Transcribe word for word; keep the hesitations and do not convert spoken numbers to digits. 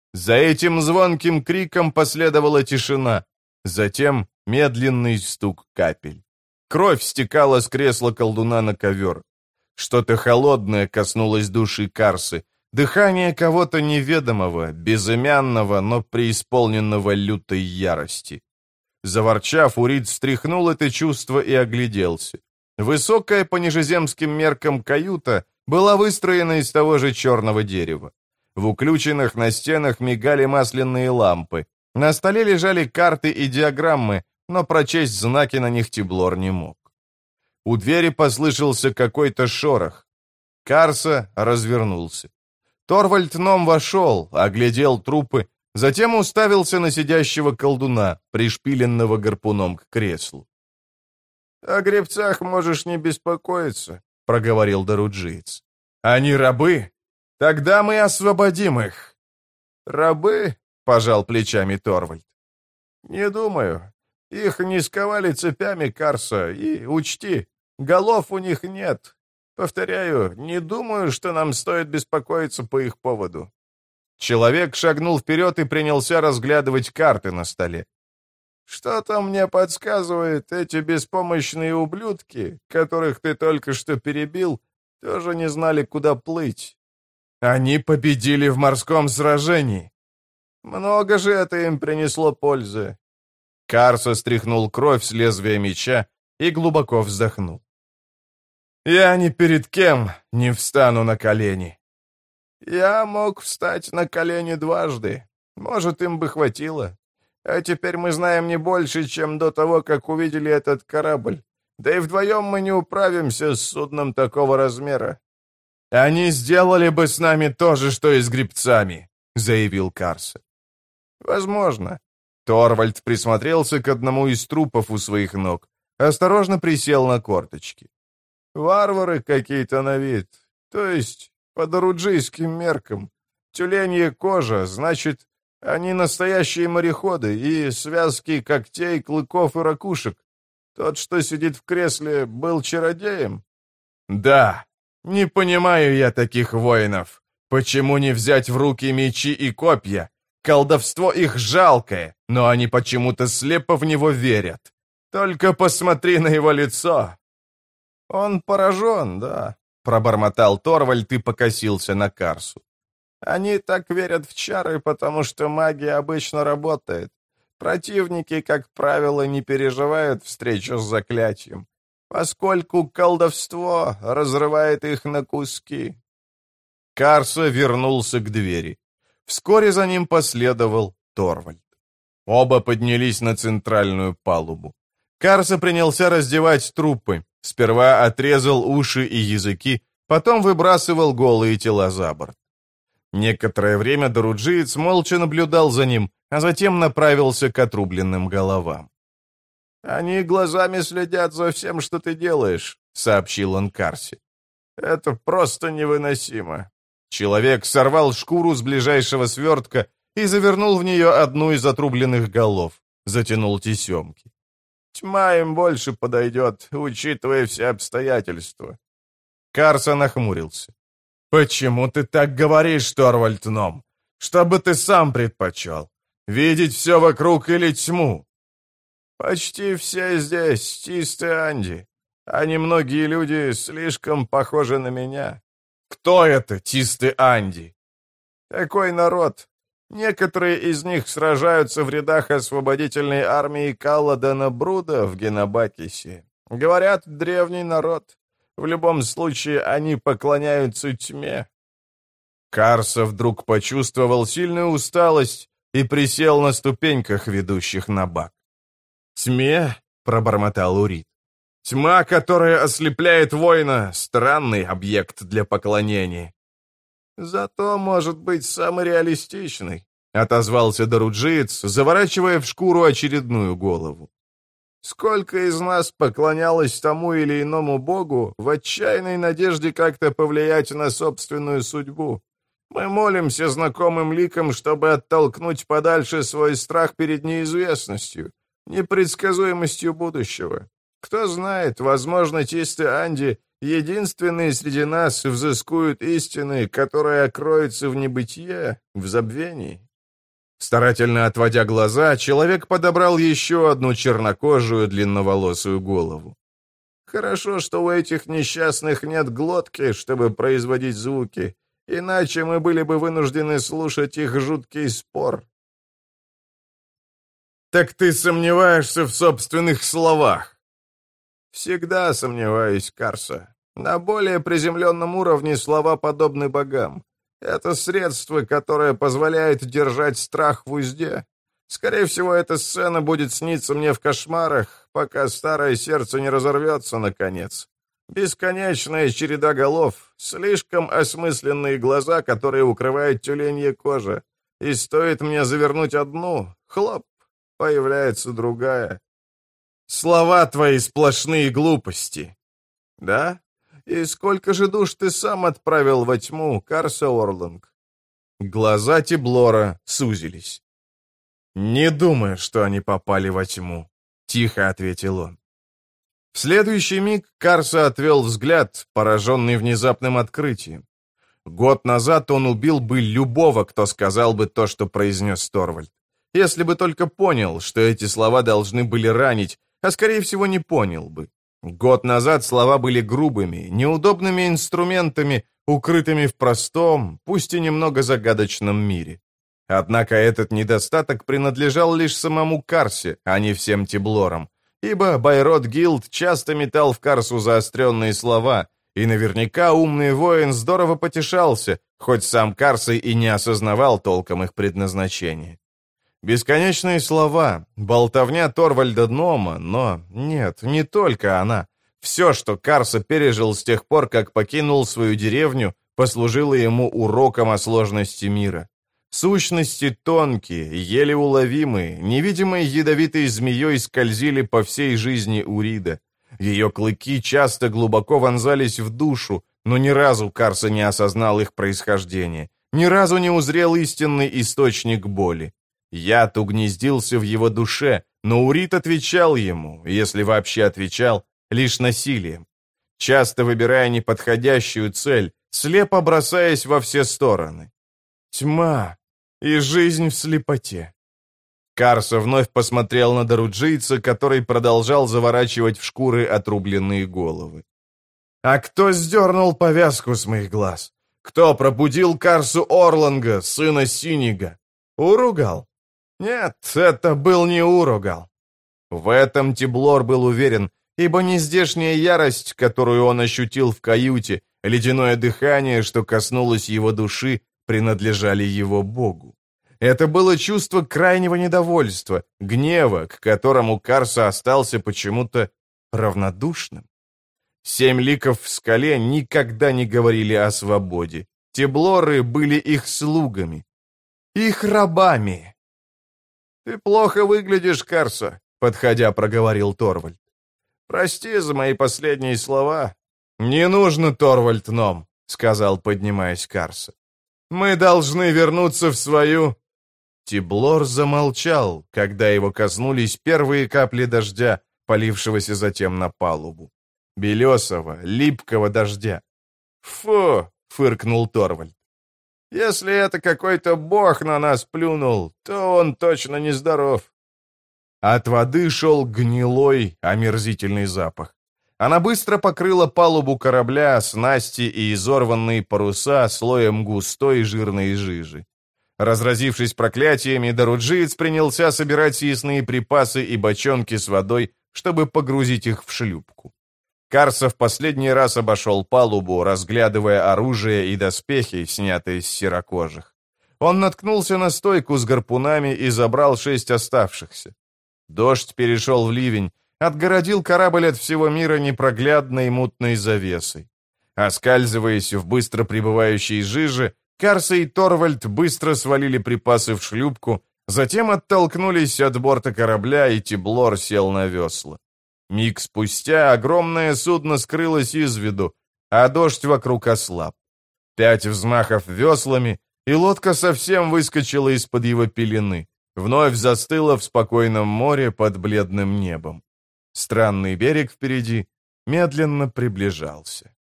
За этим звонким криком последовала тишина, затем медленный стук капель. Кровь стекала с кресла колдуна на ковер. Что-то холодное коснулось души Карсы, дыхание кого-то неведомого, безымянного, но преисполненного лютой ярости. Заворчав, Урид стряхнул это чувство и огляделся. Высокая по нижеземским меркам каюта была выстроена из того же черного дерева. В уключенных на стенах мигали масляные лампы. На столе лежали карты и диаграммы, но прочесть знаки на них Тиблор не мог. У двери послышался какой-то шорох. Карса развернулся. Торвальд Ном вошел, оглядел трупы, затем уставился на сидящего колдуна, пришпиленного гарпуном к креслу. «О гребцах можешь не беспокоиться», — проговорил Даруджиец. «Они рабы? Тогда мы освободим их». «Рабы?» — пожал плечами Торвальд. «Не думаю. Их не сковали цепями, Карса, и, учти, голов у них нет. Повторяю, не думаю, что нам стоит беспокоиться по их поводу». Человек шагнул вперед и принялся разглядывать карты на столе. «Что-то мне подсказывает, эти беспомощные ублюдки, которых ты только что перебил, тоже не знали, куда плыть. Они победили в морском сражении. Много же это им принесло пользы». Карса стряхнул кровь с лезвия меча и глубоко вздохнул. «Я ни перед кем не встану на колени». «Я мог встать на колени дважды. Может, им бы хватило. А теперь мы знаем не больше, чем до того, как увидели этот корабль. Да и вдвоем мы не управимся с судном такого размера». «Они сделали бы с нами то же, что и с гребцами», — заявил Карса. «Возможно». Торвальд присмотрелся к одному из трупов у своих ног, осторожно присел на корточки. «Варвары какие-то на вид, то есть по даруджийским меркам. Тюленья кожа, значит, они настоящие мореходы, и связки когтей, клыков и ракушек. Тот, что сидит в кресле, был чародеем?» «Да, не понимаю я таких воинов. Почему не взять в руки мечи и копья? Колдовство их жалкое, но они почему-то слепо в него верят. Только посмотри на его лицо». «Он поражен, да», — пробормотал Торвальд и покосился на Карсу. «Они так верят в чары, потому что магия обычно работает. Противники, как правило, не переживают встречу с заклятием, поскольку колдовство разрывает их на куски». Карса вернулся к двери. Вскоре за ним последовал Торвальд. Оба поднялись на центральную палубу. Карса принялся раздевать трупы. Сперва отрезал уши и языки, потом выбрасывал голые тела за борт. Некоторое время даруджиец молча наблюдал за ним, а затем направился к отрубленным головам. «Они глазами следят за всем, что ты делаешь», — сообщил он Карсе. «Это просто невыносимо». Человек сорвал шкуру с ближайшего свертка и завернул в нее одну из отрубленных голов, затянул тесемки. «Тьма им больше подойдет, учитывая все обстоятельства». Карса нахмурился. «Почему ты так говоришь, Торвальд Ном? Что бы ты сам предпочел? Видеть все вокруг или тьму?» «Почти все здесь чистые Анди, а немногие люди слишком похожи на меня». «Кто это, чистый Анди?» «Такой народ. Некоторые из них сражаются в рядах освободительной армии Калладана Бруда в Генобакисе. Говорят, древний народ. В любом случае, они поклоняются тьме». Карса вдруг почувствовал сильную усталость и присел на ступеньках, ведущих на бак. «Тьме?» — пробормотал Урид. «Тьма, которая ослепляет воина, странный объект для поклонения». «Зато может быть самый реалистичный», — отозвался даруджиец, заворачивая в шкуру очередную голову. «Сколько из нас поклонялось тому или иному богу в отчаянной надежде как-то повлиять на собственную судьбу. Мы молимся знакомым ликам, чтобы оттолкнуть подальше свой страх перед неизвестностью, непредсказуемостью будущего. Кто знает, возможно, чистый Анди — единственные среди нас взыскуют истины, которая окроется в небытие, в забвении». Старательно отводя глаза, человек подобрал еще одну чернокожую длинноволосую голову. «Хорошо, что у этих несчастных нет глотки, чтобы производить звуки, иначе мы были бы вынуждены слушать их жуткий спор». «Так ты сомневаешься в собственных словах?» «Всегда сомневаюсь, Карса. На более приземленном уровне слова подобны богам. Это средство, которое позволяет держать страх в узде. Скорее всего, эта сцена будет сниться мне в кошмарах, пока старое сердце не разорвется, наконец. Бесконечная череда голов, слишком осмысленные глаза, которые укрывают тюленья кожа. И стоит мне завернуть одну, хлоп, появляется другая. Слова твои сплошные глупости. Да? И сколько же душ ты сам отправил во тьму, Карса Орланг? Глаза Тиблора сузились. «Не думаю, что они попали во тьму», — тихо ответил он. В следующий миг Карса отвел взгляд, пораженный внезапным открытием. Год назад он убил бы любого, кто сказал бы то, что произнес Торвальд. Если бы только понял, что эти слова должны были ранить, а скорее всего не понял бы. Год назад слова были грубыми, неудобными инструментами, укрытыми в простом, пусть и немного загадочном мире. Однако этот недостаток принадлежал лишь самому Карсе, а не всем Тиблорам, ибо Байрот Гилд часто метал в Карсу заостренные слова, и наверняка умный воин здорово потешался, хоть сам Карса и не осознавал толком их предназначения. Бесконечные слова, болтовня Торвальда Нома, но нет, не только она. Все, что Карса пережил с тех пор, как покинул свою деревню, послужило ему уроком о сложности мира. Сущности тонкие, еле уловимые, невидимой ядовитой змеей скользили по всей жизни Урида. Ее клыки часто глубоко вонзались в душу, но ни разу Карса не осознал их происхождение, ни разу не узрел истинный источник боли. Яд угнездился в его душе, но Урид отвечал ему, если вообще отвечал, лишь насилием. Часто выбирая неподходящую цель, слепо бросаясь во все стороны. Тьма и жизнь в слепоте. Карса вновь посмотрел на доруджийца, который продолжал заворачивать в шкуры отрубленные головы. «А кто сдернул повязку с моих глаз? Кто пробудил Карсу Орланга, сына Синига? Уругал? Нет, это был не Уругал». В этом Тиблор был уверен, ибо нездешняя ярость, которую он ощутил в каюте, ледяное дыхание, что коснулось его души, принадлежали его богу. Это было чувство крайнего недовольства, гнева, к которому Карса остался почему-то равнодушным. Семь ликов в скале никогда не говорили о свободе. Тиблоры были их слугами, их рабами. «Ты плохо выглядишь, Карса», — подходя, проговорил Торвальд. «Прости за мои последние слова». «Не нужно, Торвальд Ном», — сказал, поднимаясь Карса. «Мы должны вернуться в свою...» Тиблор замолчал, когда его коснулись первые капли дождя, полившегося затем на палубу. Белесого, липкого дождя. «Фу!» — фыркнул Торвальд. «Если это какой-то бог на нас плюнул, то он точно нездоров». От воды шел гнилой, омерзительный запах. Она быстро покрыла палубу корабля, снасти и изорванные паруса слоем густой жирной жижи. Разразившись проклятиями, доруджиец принялся собирать съестные припасы и бочонки с водой, чтобы погрузить их в шлюпку. Карса в последний раз обошел палубу, разглядывая оружие и доспехи, снятые с серокожих. Он наткнулся на стойку с гарпунами и забрал шесть оставшихся. Дождь перешел в ливень, отгородил корабль от всего мира непроглядной мутной завесой. Оскальзываясь в быстро прибывающей жиже, Карса и Торвальд быстро свалили припасы в шлюпку, затем оттолкнулись от борта корабля, и Тиблор сел на весла. Миг спустя огромное судно скрылось из виду, а дождь вокруг ослаб. Пять взмахов веслами, и лодка совсем выскочила из-под его пелены, вновь застыла в спокойном море под бледным небом. Странный берег впереди медленно приближался.